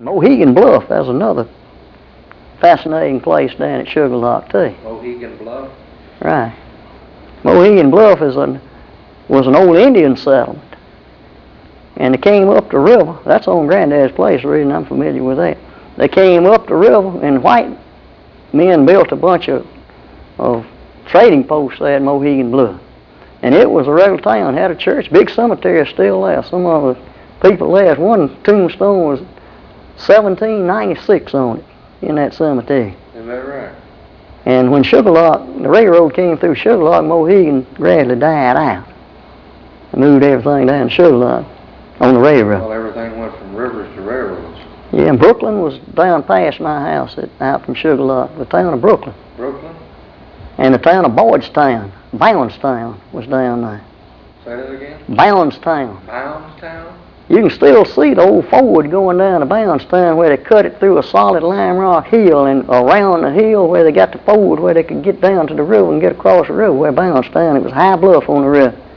Mohegan Bluff, that's another fascinating place down at Sugar Lock too. Mohegan Bluff? Right. Mohegan Bluff was an old Indian settlement. And they came up the river. That's on Granddad's place, the reason I'm familiar with that. They came up the river, and white men built a bunch of trading posts there at Mohegan Bluff. And it was a regular town, had a church, big cemetery still there. Some of the people there, one tombstone was 1796 on it in that cemetery. Is that right? And when Sugar Lock, the railroad came through Sugar Lock, Mohegan gradually died out. They moved everything down to Sugar Lock on the railroad. Well, everything went from rivers to railroads. Yeah, and Brooklyn was down past my house, out from Sugar Lock, the town of Brooklyn. Brooklyn? And the town of Boydstown, Bownestown, was down there. Say that again? Bownestown. Bownestown? You can still see the old Ford going down to Bownestown where they cut it through a solid lime rock hill, and around the hill where they got the Ford where they could get down to the river and get across the river where Bownestown, it was high bluff on the river.